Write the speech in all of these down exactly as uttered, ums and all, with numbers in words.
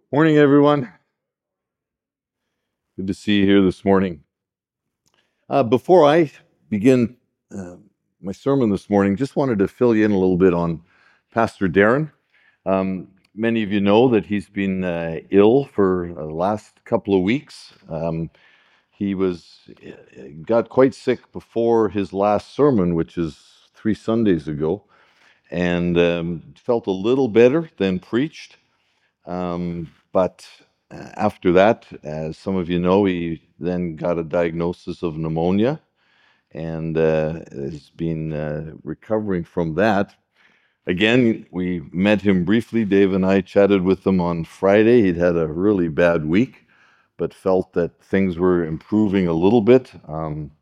Morning, everyone. Good to see you here this morning. Uh, before I begin uh, my sermon this morning, just wanted to fill you in a little bit on Pastor Darren. Um, many of you know that he's been uh, ill for the last couple of weeks. Um, he was uh, got quite sick before his last sermon, which is three Sundays ago, and um, felt a little better, then preached. Um, but uh, after that, as some of you know, he then got a diagnosis of pneumonia and uh, has been uh, recovering from that. Again, we met him briefly. Dave and I chatted with him on Friday. He'd had a really bad week, but felt that things were improving a little bit. Um,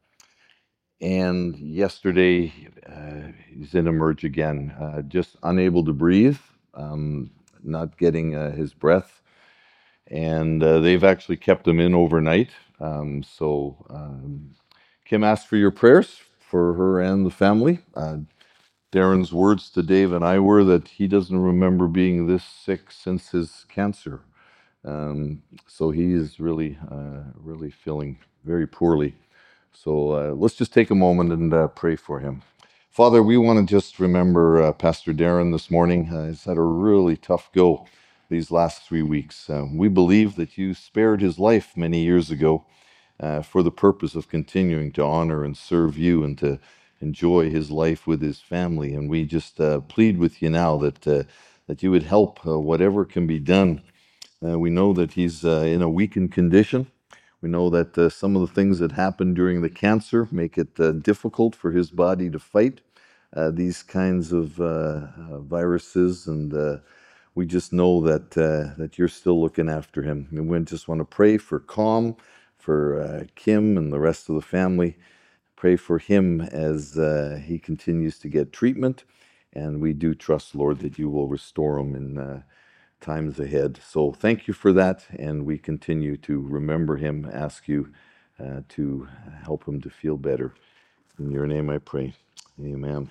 and yesterday, uh, he's in emerge again, uh, just unable to breathe, um, not getting uh, his breath. And uh, they've actually kept him in overnight. Um, so um, Kim asked for your prayers for her and the family. Uh, Darren's words to Dave and I were that he doesn't remember being this sick since his cancer. Um, so he is really, uh, really feeling very poorly. So uh, let's just take a moment and uh, pray for him. Father, we want to just remember uh, Pastor Darren this morning. Uh, he's had a really tough go these last three weeks. Uh, we believe that you spared his life many years ago uh, for the purpose of continuing to honor and serve you and to enjoy his life with his family. And we just uh, plead with you now that uh, that you would help uh, whatever can be done. Uh, we know that he's uh, in a weakened condition. We know that uh, some of the things that happened during the cancer make it uh, difficult for his body to fight uh, these kinds of uh, uh, viruses, and uh, we just know that uh, that you're still looking after him. And we just want to pray for calm, for uh, Kim and the rest of the family. Pray for him as uh, he continues to get treatment, and we do trust, Lord, that you will restore him in uh, times ahead. So thank you for that, and we continue to remember him, ask you uh, to help him to feel better. In your name I pray. Amen.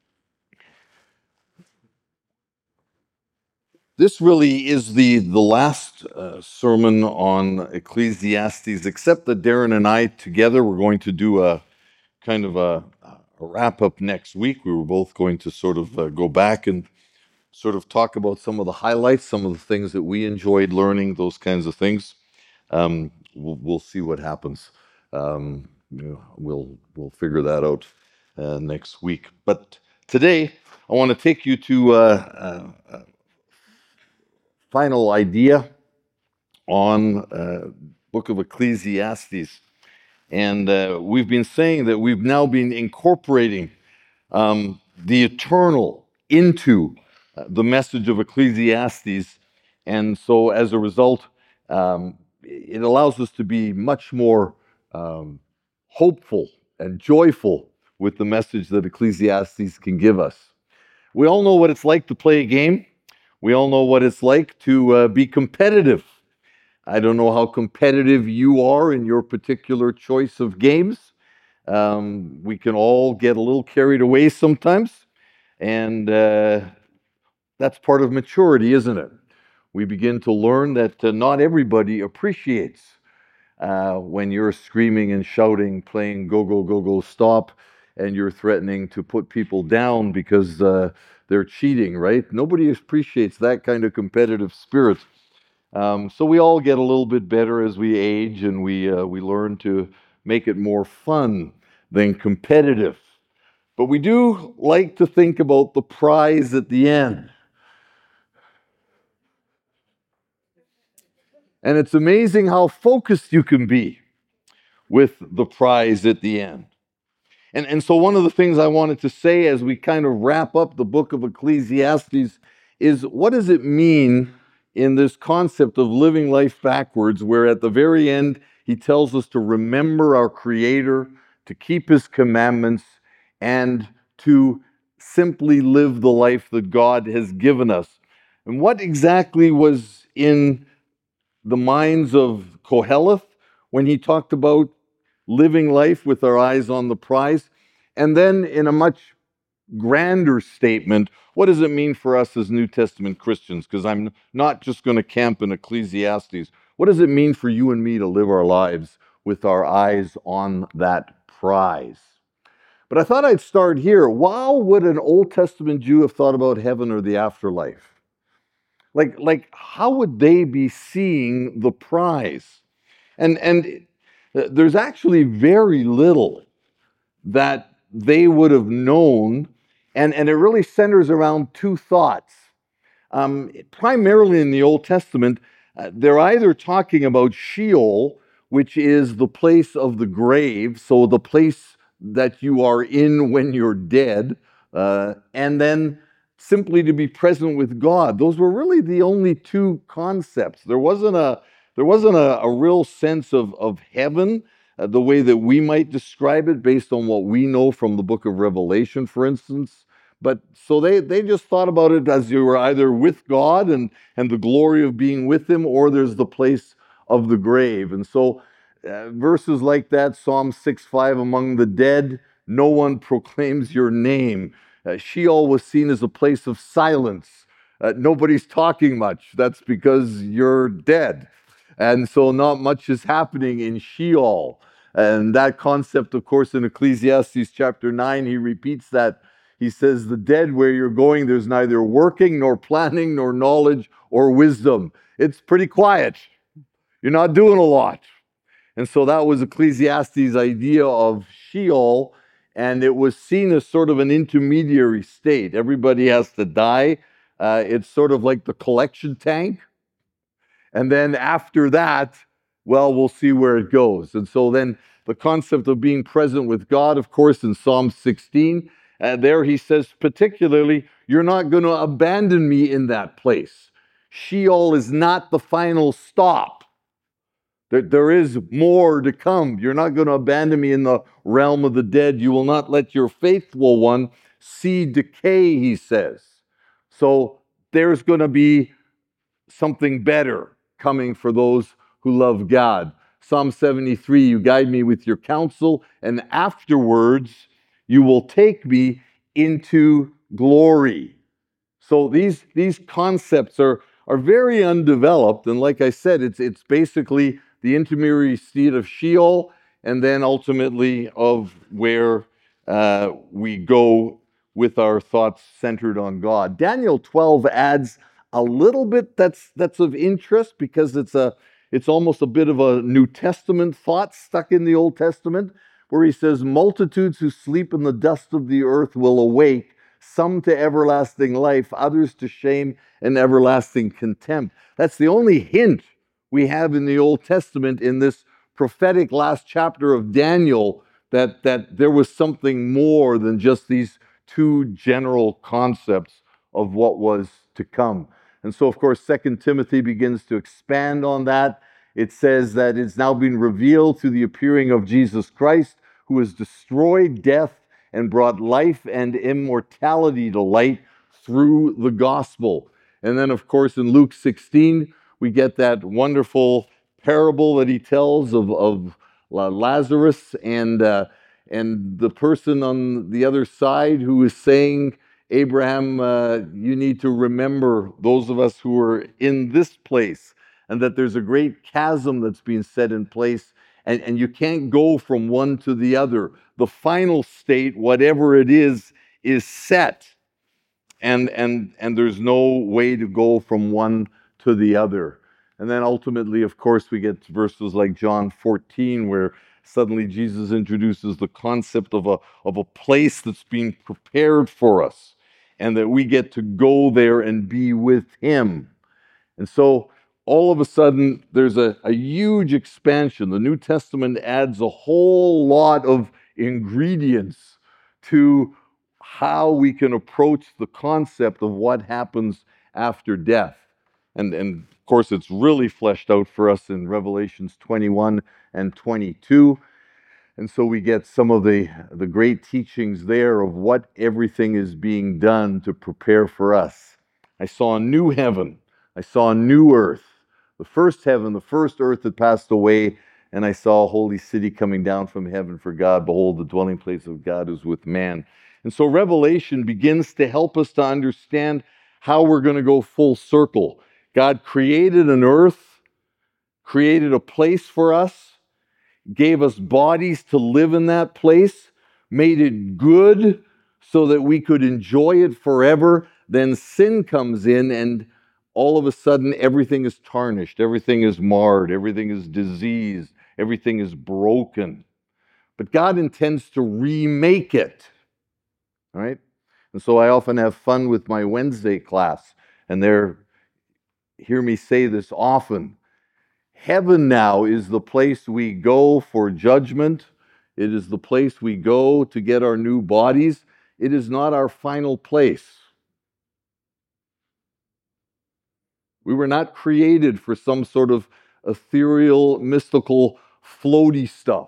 This really is the, the last uh, sermon on Ecclesiastes, except that Darren and I together we're going to do a kind of a, a wrap up next week. We were both going to sort of uh, go back and sort of talk about some of the highlights, some of the things that we enjoyed learning, those kinds of things. Um, we'll, we'll see what happens. Um, you know, we'll we'll figure that out uh, next week. But today, I want to take you to uh, a, a final idea on uh, Book of Ecclesiastes, and uh, we've been saying that we've now been incorporating um, the eternal into uh, the message of Ecclesiastes, and so as a result, um, it allows us to be much more um, hopeful and joyful with the message that Ecclesiastes can give us. We all know what it's like to play a game. We all know what it's like to uh, be competitive. I don't know how competitive you are in your particular choice of games. Um, we can all get a little carried away sometimes, and uh, that's part of maturity, isn't it? We begin to learn that uh, not everybody appreciates uh, when you're screaming and shouting, playing go, go, go, go, stop, and you're threatening to put people down because uh, they're cheating, right? Nobody appreciates that kind of competitive spirit. Um, so we all get a little bit better as we age, and we uh, we learn to make it more fun than competitive. But we do like to think about the prize at the end. And it's amazing how focused you can be with the prize at the end. And, and so one of the things I wanted to say as we kind of wrap up the book of Ecclesiastes is, what does it mean in this concept of living life backwards, where at the very end he tells us to remember our Creator, to keep his commandments, and to simply live the life that God has given us. And what exactly was in the minds of Koheleth when he talked about living life with our eyes on the prize? And then in a much grander statement, what does it mean for us as New Testament Christians? Because I'm not just going to camp in Ecclesiastes. What does it mean for you and me to live our lives with our eyes on that prize? But I thought I'd start here. How would an Old Testament Jew have thought about heaven or the afterlife? Like, like how would they be seeing the prize? And, and there's actually very little that they would have known, and, and it really centers around two thoughts. Um, primarily in the Old Testament, uh, they're either talking about Sheol, which is the place of the grave, so the place that you are in when you're dead, uh, and then simply to be present with God. Those were really the only two concepts. There wasn't a there wasn't a, a real sense of, of heaven, uh, the way that we might describe it based on what we know from the book of Revelation, for instance. But so they, they just thought about it as you were either with God and, and the glory of being with Him, or there's the place of the grave. And so uh, verses like that, Psalm six five, among the dead, no one proclaims your name. Uh, Sheol was seen as a place of silence. Uh, nobody's talking much. That's because you're dead. And so not much is happening in Sheol. And that concept, of course, in Ecclesiastes chapter nine, he repeats that. He says, the dead, where you're going, there's neither working, nor planning, nor knowledge, or wisdom. It's pretty quiet. You're not doing a lot. And so that was Ecclesiastes' idea of Sheol, and it was seen as sort of an intermediary state. Everybody has to die. Uh, it's sort of like the collection tank. And then after that, well, we'll see where it goes. And so then the concept of being present with God, of course, in Psalm sixteen, uh, there he says particularly, you're not going to abandon me in that place. Sheol is not the final stop. There, there is more to come. You're not going to abandon me in the realm of the dead. You will not let your faithful one see decay, he says. So there's going to be something better coming for those who love God. Psalm seventy-three, you guide me with your counsel, and afterwards you will take me into glory. So these, these concepts are, are very undeveloped, and like I said, it's, it's basically the intermediary state of Sheol, and then ultimately of where uh, we go with our thoughts centered on God. Daniel twelve adds a little bit that's that's of interest, because it's a it's almost a bit of a New Testament thought stuck in the Old Testament, where he says, multitudes who sleep in the dust of the earth will awake, some to everlasting life, others to shame and everlasting contempt. That's the only hint we have in the Old Testament, in this prophetic last chapter of Daniel, that, that there was something more than just these two general concepts of what was to come. And so, of course, Second Timothy begins to expand on that. It says that it's now been revealed through the appearing of Jesus Christ, who has destroyed death and brought life and immortality to light through the gospel. And then, of course, in Luke sixteen, we get that wonderful parable that he tells of, of Lazarus and, uh, and the person on the other side who is saying, Abraham, uh, you need to remember those of us who are in this place, and that there's a great chasm that's being set in place, and, and you can't go from one to the other. The final state, whatever it is, is set, and, and, and there's no way to go from one to the other. And then ultimately, of course, we get verses like John fourteen, where suddenly Jesus introduces the concept of a, of a place that's being prepared for us, and that we get to go there and be with Him. And so all of a sudden, there's a, a huge expansion. The New Testament adds a whole lot of ingredients to how we can approach the concept of what happens after death. And, and of course, it's really fleshed out for us in Revelations twenty-one and twenty-two. And so we get some of the, the great teachings there of what everything is being done to prepare for us. I saw a new heaven. I saw a new earth. The first heaven, the first earth had passed away, and I saw a holy city coming down from heaven, for God, behold, the dwelling place of God is with man. And so Revelation begins to help us to understand how we're going to go full circle. God created an earth, created a place for us, gave us bodies to live in that place, made it good so that we could enjoy it forever. Then sin comes in, and all of a sudden everything is tarnished, everything is marred, everything is diseased, everything is broken. But God intends to remake it, right? And so I often have fun with my Wednesday class, and they're hear me say this often. Heaven now is the place we go for judgment. It is the place we go to get our new bodies. It is not our final place. We were not created for some sort of ethereal, mystical, floaty stuff.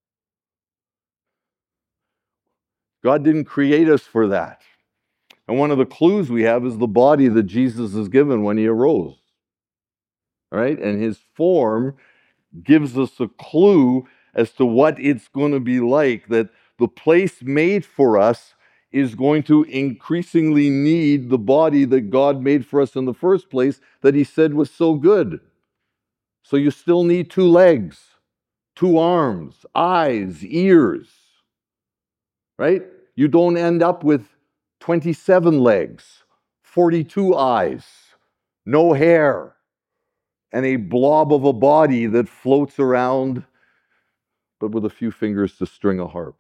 God didn't create us for that. And one of the clues we have is the body that Jesus is given when he arose. All right? And his form gives us a clue as to what it's going to be like, that the place made for us is going to increasingly need the body that God made for us in the first place, that he said was so good. So you still need two legs, two arms, eyes, ears, right? You don't end up with twenty-seven legs, forty-two eyes, no hair, and a blob of a body that floats around, but with a few fingers to string a harp.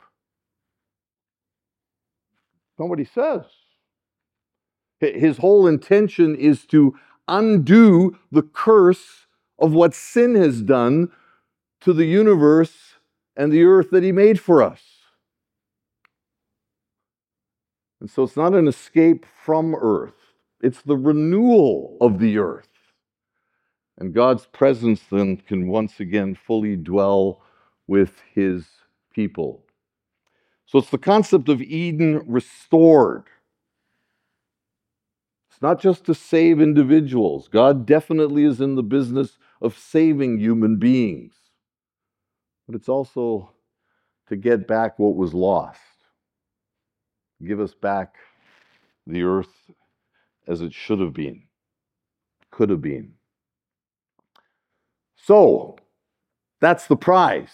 That's not what he says. His whole intention is to undo the curse of what sin has done to the universe and the earth that he made for us. And so it's not an escape from earth. It's the renewal of the earth. And God's presence then can once again fully dwell with his people. So it's the concept of Eden restored. It's not just to save individuals. God definitely is in the business of saving human beings. But it's also to get back what was lost. Give us back the earth as it should have been, could have been. So, that's the prize.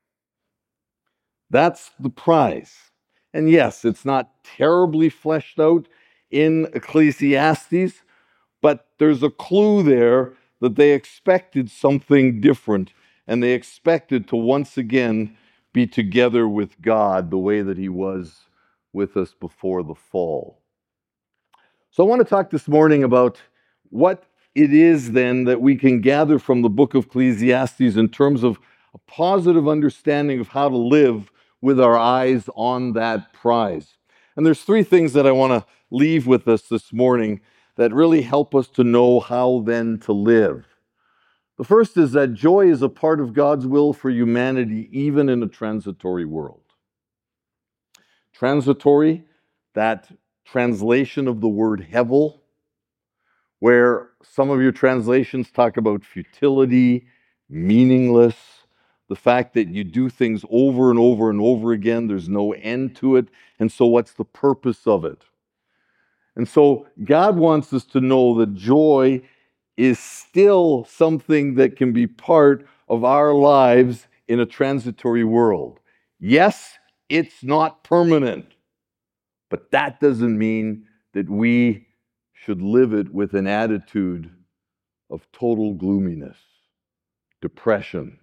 That's the prize. And yes, it's not terribly fleshed out in Ecclesiastes, but there's a clue there that they expected something different, and they expected to once again be together with God the way that he was with us before the fall. So I want to talk this morning about what it is then that we can gather from the book of Ecclesiastes in terms of a positive understanding of how to live with our eyes on that prize. And there's three things that I want to leave with us this morning that really help us to know how then to live. The first is that joy is a part of God's will for humanity, even in a transitory world. Transitory, that translation of the word hevel, where some of your translations talk about futility, meaningless, the fact that you do things over and over and over again, there's no end to it, and so what's the purpose of it? And so God wants us to know that joy is still something that can be part of our lives in a transitory world. Yes, it's not permanent, but that doesn't mean that we should live it with an attitude of total gloominess, depression.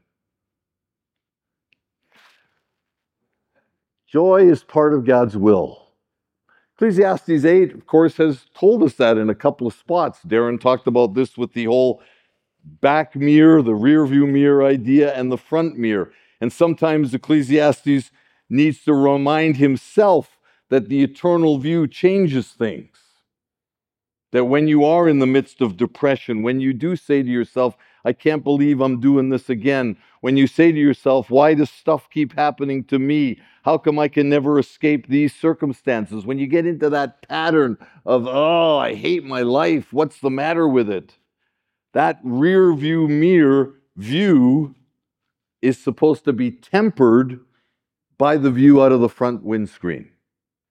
Joy is part of God's will. Ecclesiastes eight, of course, has told us that in a couple of spots. Darren talked about this with the whole back mirror, the rear view mirror idea, and the front mirror. And sometimes Ecclesiastes needs to remind himself that the eternal view changes things. That when you are in the midst of depression, when you do say to yourself, I can't believe I'm doing this again. When you say to yourself, why does stuff keep happening to me? How come I can never escape these circumstances? When you get into that pattern of, oh, I hate my life, what's the matter with it? That rear view mirror view is supposed to be tempered by the view out of the front windscreen.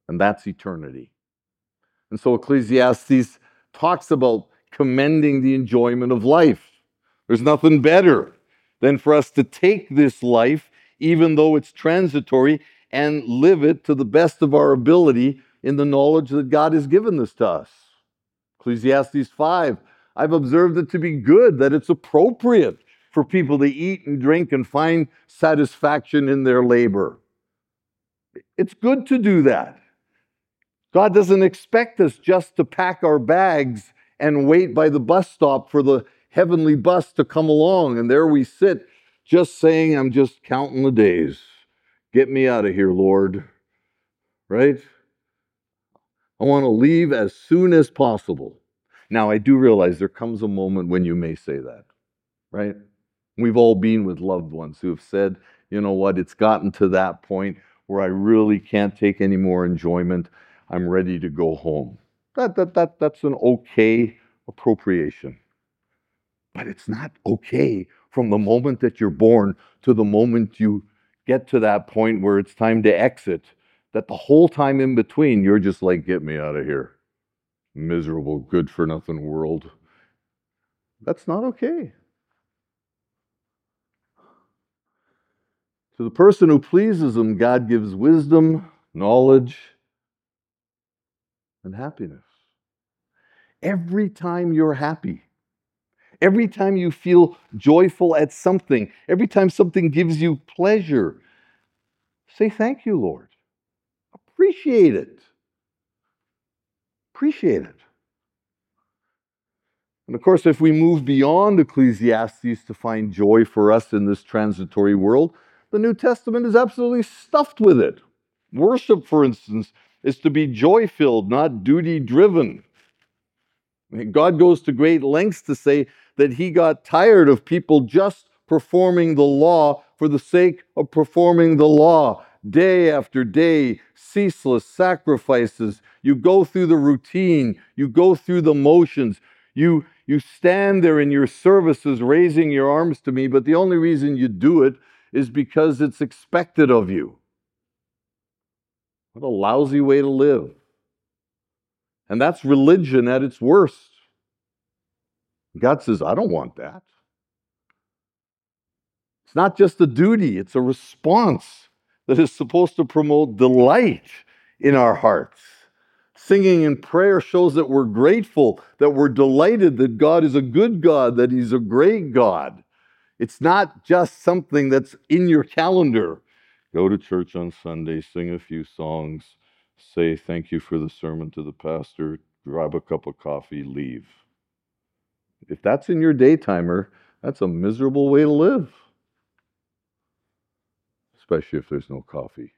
and that's eternity. And so Ecclesiastes talks about commending the enjoyment of life. There's nothing better than for us to take this life, even though it's transitory, and live it to the best of our ability in the knowledge that God has given this to us. Ecclesiastes five, I've observed it to be good, that it's appropriate for people to eat and drink and find satisfaction in their labor. It's good to do that. God doesn't expect us just to pack our bags and wait by the bus stop for the heavenly bus to come along. And there we sit, just saying, I'm just counting the days. Get me out of here, Lord. Right? I want to leave as soon as possible. Now, I do realize there comes a moment when you may say that, right? We've all been with loved ones who have said, you know what, it's gotten to that point where I really can't take any more enjoyment. I'm ready to go home. That, that, that, that's an okay appropriation. But it's not okay from the moment that you're born to the moment you get to that point where it's time to exit, that the whole time in between, you're just like, get me out of here. Miserable, good-for-nothing world. That's not okay. To the person who pleases him, God gives wisdom, knowledge, and happiness. Every time you're happy, every time you feel joyful at something, every time something gives you pleasure, say thank you, Lord. Appreciate it. Appreciate it. And of course, if we move beyond Ecclesiastes to find joy for us in this transitory world, the New Testament is absolutely stuffed with it. Worship, for instance, is to be joy-filled, not duty-driven. God goes to great lengths to say that he got tired of people just performing the law for the sake of performing the law. Day after day, ceaseless sacrifices. You go through the routine. You go through the motions. You, you stand there in your services raising your arms to me, but the only reason you do it is because it's expected of you. What a lousy way to live. And that's religion at its worst. God says, I don't want that. It's not just a duty, it's a response that is supposed to promote delight in our hearts. Singing in prayer shows that we're grateful, that we're delighted that God is a good God, that he's a great God. It's not just something that's in your calendar. Go to church on Sunday, sing a few songs, say thank you for the sermon to the pastor, grab a cup of coffee, leave. If that's in your daytimer, that's a miserable way to live. Especially if there's no coffee.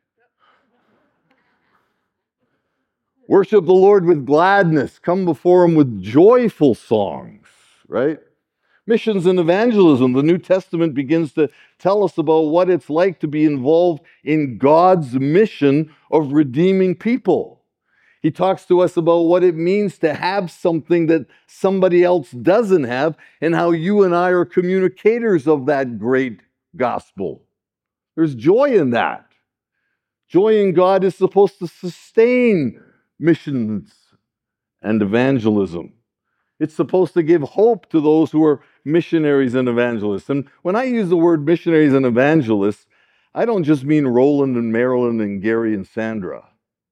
Worship the Lord with gladness. Come before him with joyful songs, right? Missions and evangelism. The New Testament begins to tell us about what it's like to be involved in God's mission of redeeming people. He talks to us about what it means to have something that somebody else doesn't have and how you and I are communicators of that great gospel. There's joy in that. Joy in God is supposed to sustain missions and evangelism. It's supposed to give hope to those who are missionaries and evangelists. And when I use the word missionaries and evangelists, I don't just mean Roland and Marilyn and Gary and Sandra.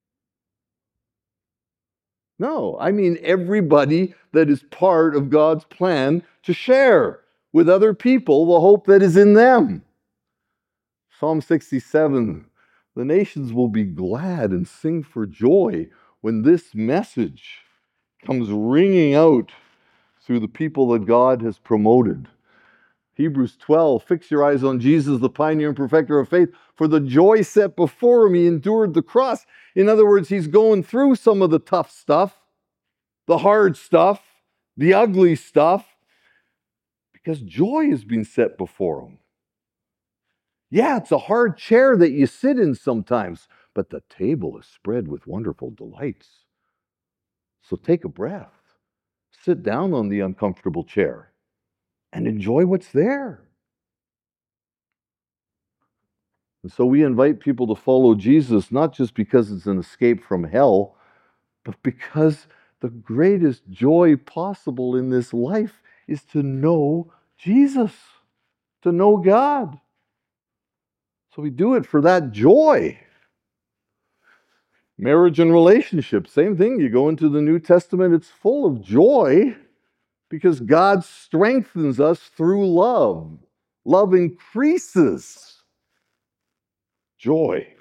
No, I mean everybody that is part of God's plan to share with other people the hope that is in them. Psalm sixty-seven, the nations will be glad and sing for joy when this message comes ringing out through the people that God has promoted. Hebrews twelve, fix your eyes on Jesus, the pioneer and perfecter of faith. For the joy set before him, he endured the cross. In other words, he's going through some of the tough stuff, the hard stuff, the ugly stuff, because joy has been set before him. Yeah, it's a hard chair that you sit in sometimes, but the table is spread with wonderful delights. So take a breath, sit down on the uncomfortable chair, and enjoy what's there. And so we invite people to follow Jesus, not just because it's an escape from hell, but because the greatest joy possible in this life is to know Jesus, to know God. So we do it for that joy. Marriage and relationships, same thing. You go into the New Testament, it's full of joy because God strengthens us through love. Love increases joy.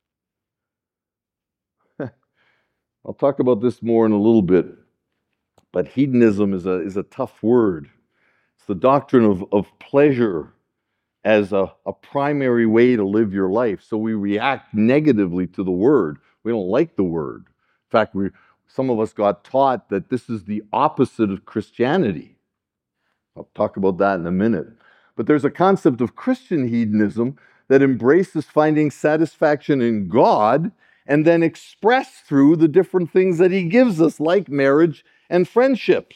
I'll talk about this more in a little bit, but hedonism is a, is a tough word. It's the doctrine of, of pleasure as a, a primary way to live your life. So we react negatively to the word. We don't like the word. In fact, we, some of us got taught that this is the opposite of Christianity. I'll talk about that in a minute. But there's a concept of Christian hedonism that embraces finding satisfaction in God and then expressed through the different things that He gives us, like marriage and friendships.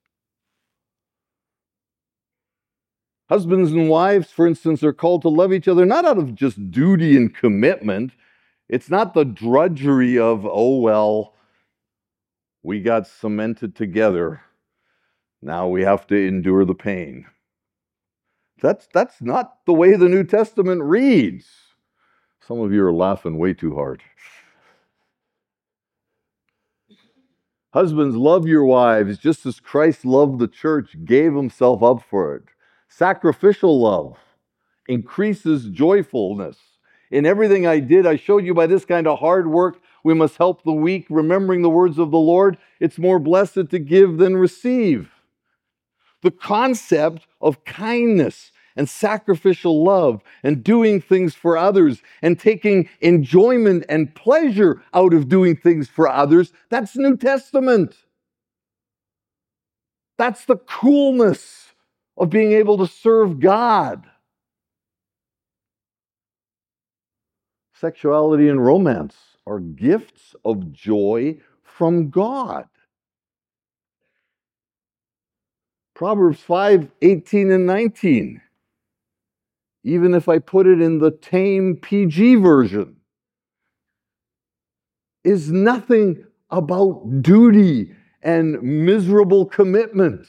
Husbands and wives, for instance, are called to love each other not out of just duty and commitment. It's not the drudgery of, oh, well, we got cemented together. Now we have to endure the pain. That's, that's not the way the New Testament reads. Some of you are laughing way too hard. Husbands, love your wives just as Christ loved the church, gave Himself up for it. Sacrificial love increases joyfulness. In everything I did, I showed you by this kind of hard work, we must help the weak, remembering the words of the Lord. It's more blessed to give than receive. The concept of kindness and sacrificial love and doing things for others and taking enjoyment and pleasure out of doing things for others, that's New Testament. That's the coolness of being able to serve God. Sexuality and romance are gifts of joy from God. Proverbs five, eighteen and nineteen. Even if I put it in the tame P G version, is nothing about duty and miserable commitment.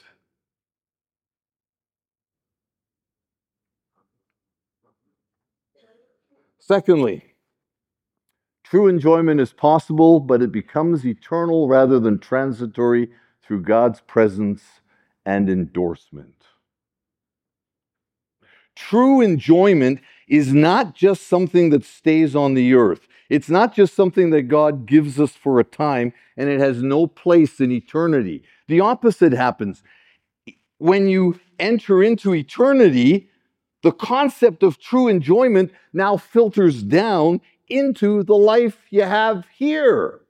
Secondly, true enjoyment is possible, but it becomes eternal rather than transitory through God's presence and endorsement. True enjoyment is not just something that stays on the earth. It's not just something that God gives us for a time and it has no place in eternity. The opposite happens. When you enter into eternity, the concept of true enjoyment now filters down into the life you have here.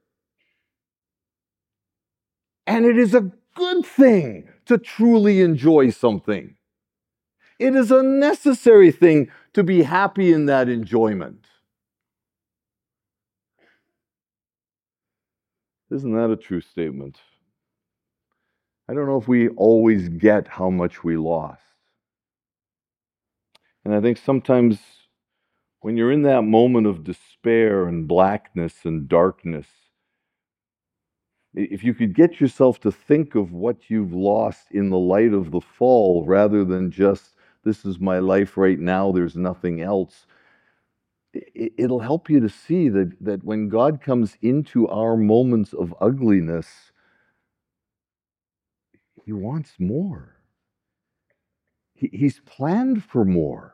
And it is a good thing to truly enjoy something. It is a necessary thing to be happy in that enjoyment. Isn't that a true statement? I don't know if we always get how much we lost. And I think sometimes when you're in that moment of despair and blackness and darkness, if you could get yourself to think of what you've lost in the light of the fall rather than just, this is my life right now, there's nothing else, it'll help you to see that, that when God comes into our moments of ugliness, He wants more. He, he's planned for more.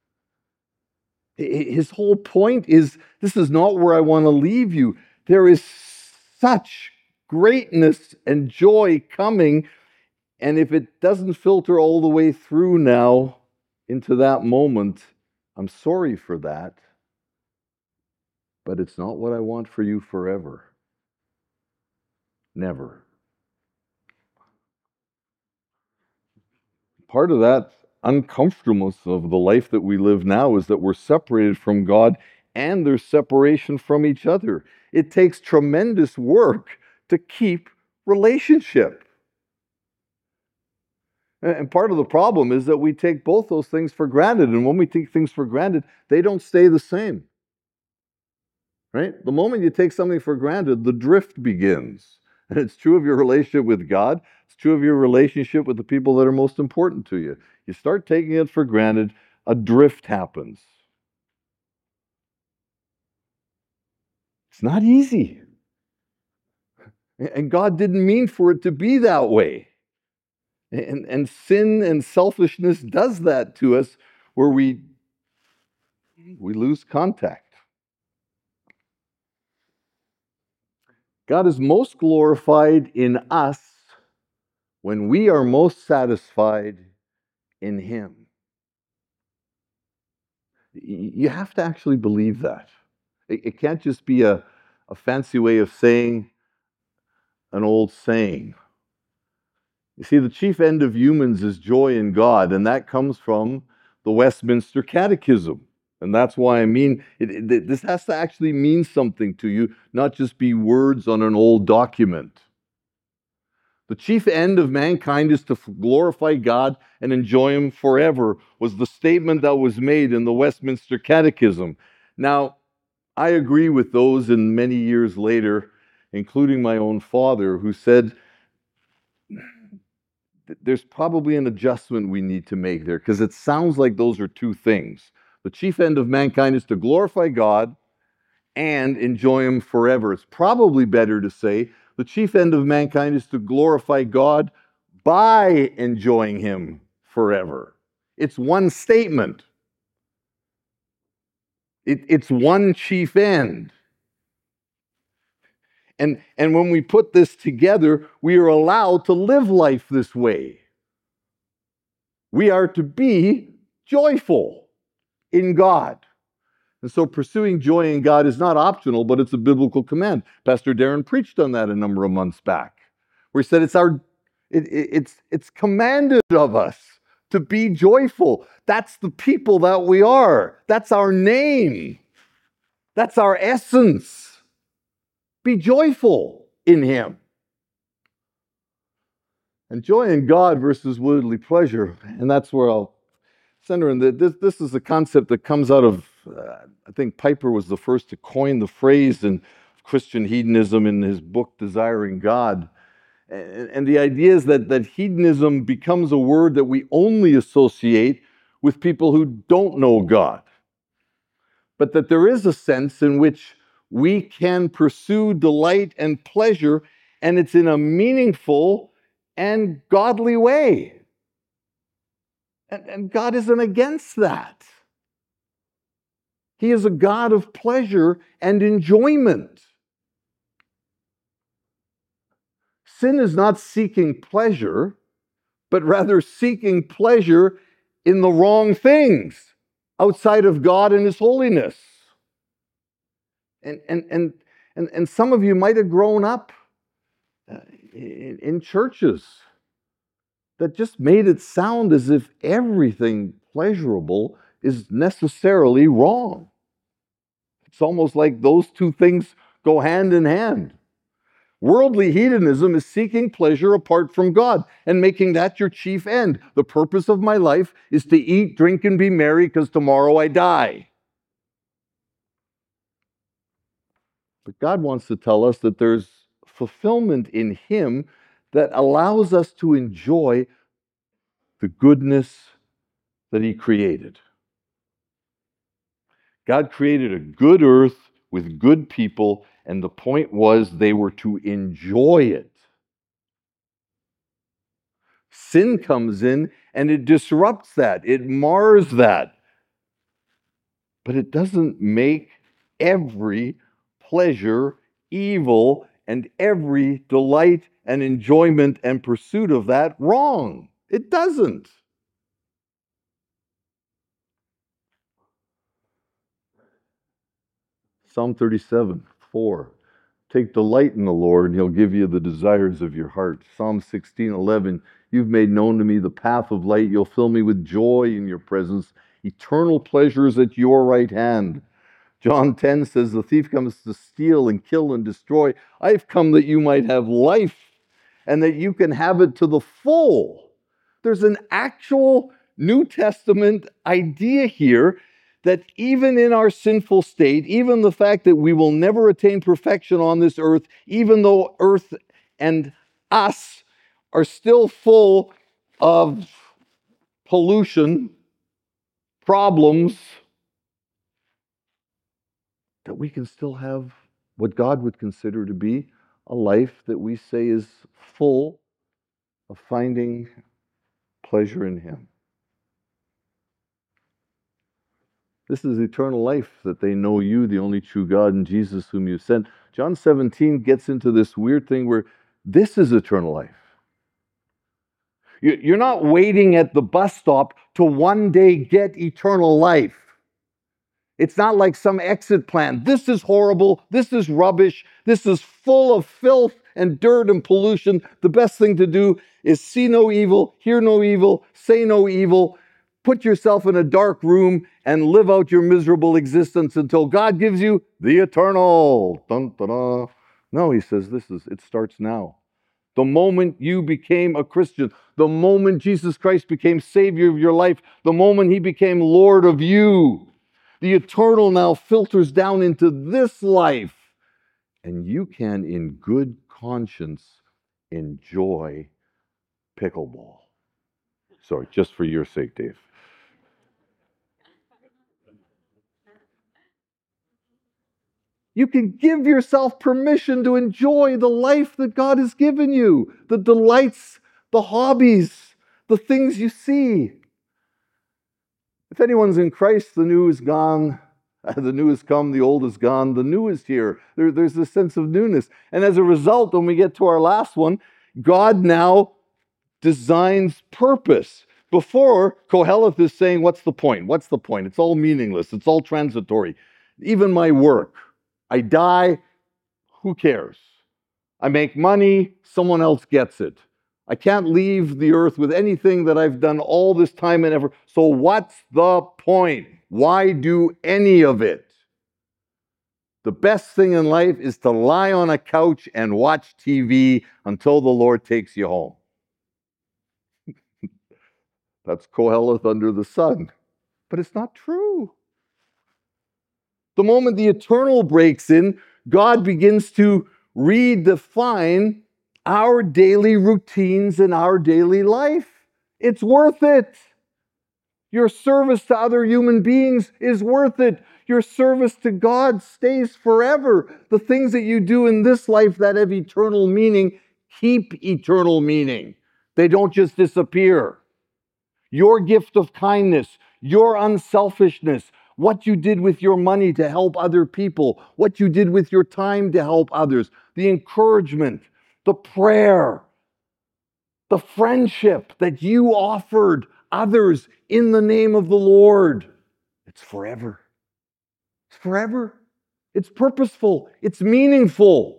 His whole point is, this is not where I want to leave you. There is such greatness and joy coming, and if it doesn't filter all the way through now into that moment, I'm sorry for that, but it's not what I want for you forever. Never. Part of that uncomfortableness of the life that we live now is that we're separated from God and there's separation from each other. It takes tremendous work to keep relationship. And part of the problem is that we take both those things for granted. And when we take things for granted, they don't stay the same. Right? The moment you take something for granted, the drift begins. And it's true of your relationship with God. It's true of your relationship with the people that are most important to you. You start taking it for granted, a drift happens. It's not easy. And God didn't mean for it to be that way. And, and sin and selfishness does that to us, where we, we lose contact. God is most glorified in us when we are most satisfied in Him. You have to actually believe that. It can't just be a, a fancy way of saying an old saying. You see, the chief end of humans is joy in God, and that comes from the Westminster Catechism. And that's why I mean, it, it, this has to actually mean something to you, not just be words on an old document. The chief end of mankind is to glorify God and enjoy Him forever, was the statement that was made in the Westminster Catechism. Now, I agree with those, and many years later, including my own father, who said, there's probably an adjustment we need to make there, because it sounds like those are two things. The chief end of mankind is to glorify God and enjoy Him forever. It's probably better to say the chief end of mankind is to glorify God by enjoying Him forever. It's one statement. It, it's one chief end. And, and when we put this together, we are allowed to live life this way. We are to be joyful in God. And so pursuing joy in God is not optional, but it's a biblical command. Pastor Darren preached on that a number of months back, where he said it's our, it, it, it's, it's commanded of us to be joyful. That's the people that we are. That's our name. That's our essence. Be joyful in Him. And joy in God versus worldly pleasure, and that's where I'll center in. This, this is a concept that comes out of, uh, I think Piper was the first to coin the phrase in Christian hedonism in his book, Desiring God. And, and the idea is that, that hedonism becomes a word that we only associate with people who don't know God. But that there is a sense in which we can pursue delight and pleasure, and it's in a meaningful and godly way. And, and God isn't against that. He is a God of pleasure and enjoyment. Sin is not seeking pleasure, but rather seeking pleasure in the wrong things outside of God and His holiness. And, and, and, and, and some of you might have grown up in, in churches that just made it sound as if everything pleasurable is necessarily wrong. It's almost like those two things go hand in hand. Worldly hedonism is seeking pleasure apart from God and making that your chief end. The purpose of my life is to eat, drink, and be merry because tomorrow I die. But God wants to tell us that there's fulfillment in Him that allows us to enjoy the goodness that He created. God created a good earth with good people, and the point was they were to enjoy it. Sin comes in and it disrupts that, it mars that. But it doesn't make every pleasure evil and every delight and enjoyment and pursuit of that wrong. It doesn't. Psalm thirty-seven, four. Take delight in the Lord, and He'll give you the desires of your heart. Psalm sixteen, eleven. You've made known to me the path of light. You'll fill me with joy in your presence. Eternal pleasures at your right hand. John ten says, the thief comes to steal and kill and destroy. I've come that you might have life and that you can have it to the full. There's an actual New Testament idea here that even in our sinful state, even the fact that we will never attain perfection on this earth, even though earth and us are still full of pollution, problems, that we can still have what God would consider to be a life that we say is full of finding pleasure in Him. This is eternal life, that they know you, the only true God, and Jesus whom you sent. John seventeen gets into this weird thing where this is eternal life. You're not waiting at the bus stop to one day get eternal life. It's not like some exit plan. This is horrible. This is rubbish. This is full of filth and dirt and pollution. The best thing to do is see no evil, hear no evil, say no evil. Put yourself in a dark room and live out your miserable existence until God gives you the eternal. Dun, dun, dun. No, he says this is, it starts now. The moment you became a Christian, the moment Jesus Christ became Savior of your life, the moment He became Lord of you, the eternal now filters down into this life. And you can, in good conscience, enjoy pickleball. Sorry, just for your sake, Dave. You can give yourself permission to enjoy the life that God has given you, the delights, the hobbies, the things you see. If anyone's in Christ, the new is gone, the new has come, the old is gone, the new is here. There, there's this sense of newness. And as a result, when we get to our last one, God now designs purpose. Before, Koheleth is saying, what's the point? What's the point? It's all meaningless. It's all transitory. Even my work. I die, who cares? I make money, someone else gets it. I can't leave the earth with anything that I've done all this time and ever. So what's the point? Why do any of it? The best thing in life is to lie on a couch and watch T V until the Lord takes you home. That's Koheleth under the sun. But it's not true. The moment the eternal breaks in, God begins to redefine our daily routines and our daily life. It's worth it. Your service to other human beings is worth it. Your service to God stays forever. The things that you do in this life that have eternal meaning keep eternal meaning. They don't just disappear. Your gift of kindness, your unselfishness, what you did with your money to help other people, what you did with your time to help others, the encouragement, the prayer, the friendship that you offered others in the name of the Lord. It's forever. It's forever. It's purposeful. It's meaningful.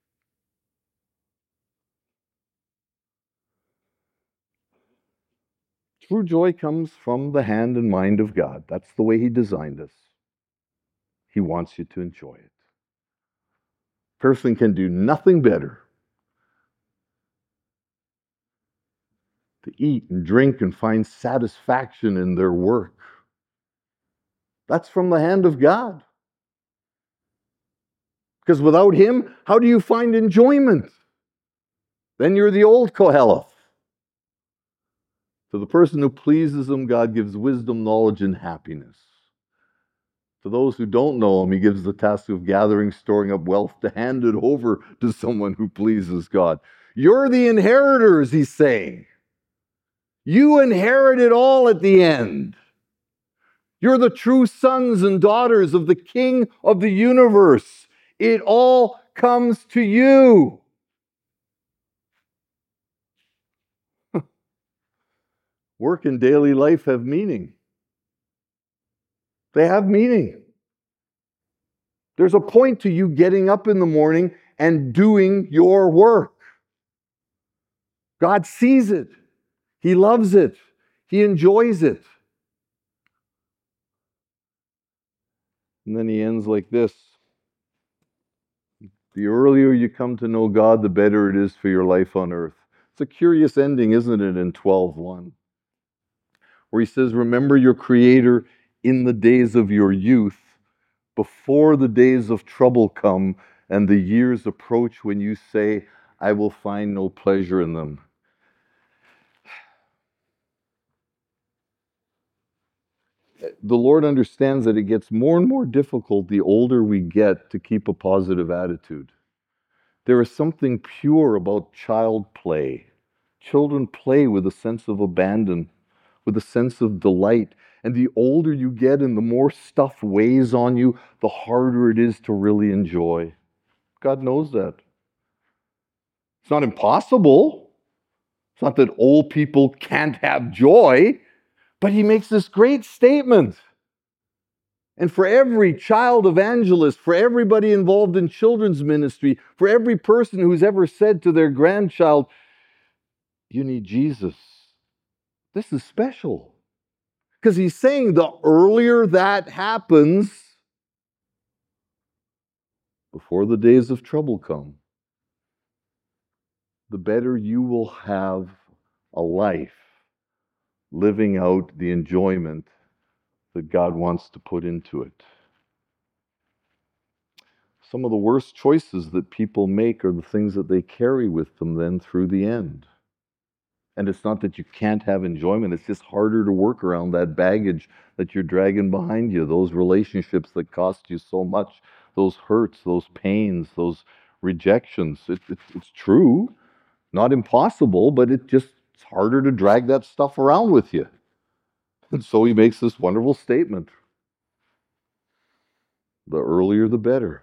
True joy comes from the hand and mind of God. That's the way He designed us. He wants you to enjoy it. A person can do nothing better to eat and drink and find satisfaction in their work. That's from the hand of God. Because without Him, how do you find enjoyment? Then you're the old Koheleth. To the person who pleases Him, God gives wisdom, knowledge, and happiness. To those who don't know Him, He gives the task of gathering, storing up wealth to hand it over to someone who pleases God. You're the inheritors, He's saying. You inherit it all at the end. You're the true sons and daughters of the King of the universe. It all comes to you. Work and daily life have meaning. They have meaning. There's a point to you getting up in the morning and doing your work. God sees it. He loves it. He enjoys it. And then he ends like this. The earlier you come to know God, the better it is for your life on earth. It's a curious ending, isn't it, in twelve one, where he says, remember your Creator in the days of your youth, before the days of trouble come and the years approach when you say, I will find no pleasure in them. The Lord understands that it gets more and more difficult the older we get to keep a positive attitude. There is something pure about child play. Children play with a sense of abandon, with a sense of delight. And the older you get and the more stuff weighs on you, the harder it is to really enjoy. God knows that. It's not impossible. It's not that old people can't have joy, but he makes this great statement. And for every child evangelist, for everybody involved in children's ministry, for every person who's ever said to their grandchild, you need Jesus, this is special. Because he's saying the earlier that happens, before the days of trouble come, the better you will have a life living out the enjoyment that God wants to put into it. Some of the worst choices that people make are the things that they carry with them then through the end. And it's not that you can't have enjoyment, it's just harder to work around that baggage that you're dragging behind you, those relationships that cost you so much, those hurts, those pains, those rejections. It, it, it's true, not impossible, but it just, it's harder to drag that stuff around with you. And so he makes this wonderful statement. The earlier, the better.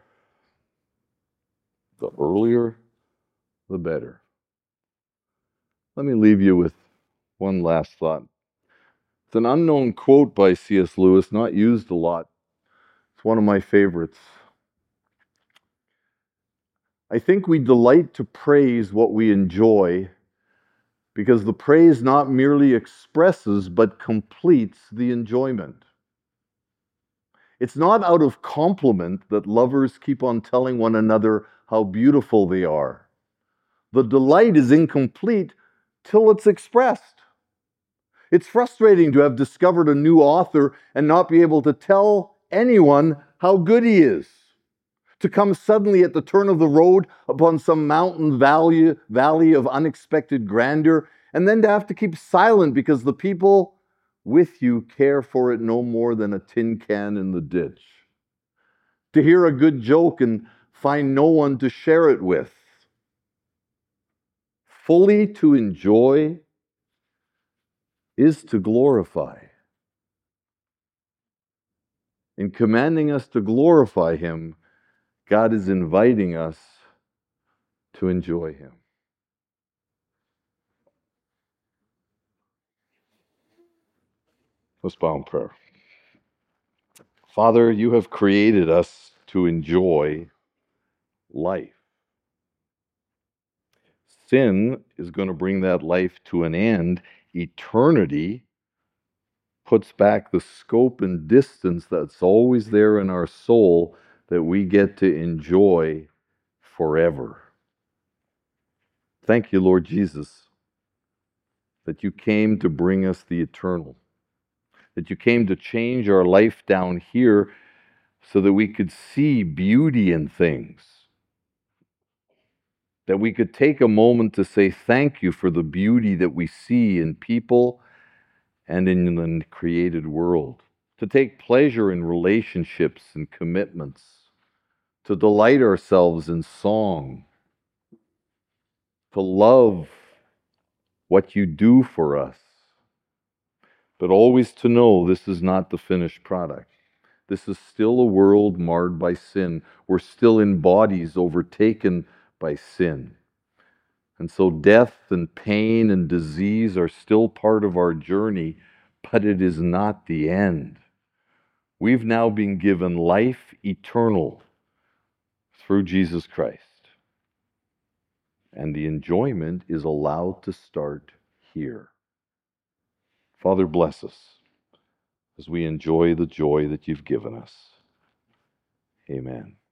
The earlier, the better. Let me leave you with one last thought. It's an unknown quote by C S Lewis, not used a lot. It's one of my favorites. I think we delight to praise what we enjoy because the praise not merely expresses but completes the enjoyment. It's not out of compliment that lovers keep on telling one another how beautiful they are. The delight is incomplete till it's expressed. It's frustrating to have discovered a new author and not be able to tell anyone how good he is. To come suddenly at the turn of the road upon some mountain valley, valley of unexpected grandeur, and then to have to keep silent because the people with you care for it no more than a tin can in the ditch. To hear a good joke and find no one to share it with. Fully to enjoy is to glorify. In commanding us to glorify him, God is inviting us to enjoy him. Let's bow in prayer. Father, you have created us to enjoy life. Sin is going to bring that life to an end. Eternity puts back the scope and distance that's always there in our soul that we get to enjoy forever. Thank you, Lord Jesus, that you came to bring us the eternal, that you came to change our life down here so that we could see beauty in things, that we could take a moment to say thank you for the beauty that we see in people and in the created world, to take pleasure in relationships and commitments, to delight ourselves in song, to love what you do for us, but always to know this is not the finished product. This is still a world marred by sin. We're still in bodies overtaken by sin. And so death and pain and disease are still part of our journey, but it is not the end. We've now been given life eternal through Jesus Christ. And the enjoyment is allowed to start here. Father, bless us as we enjoy the joy that you've given us. Amen.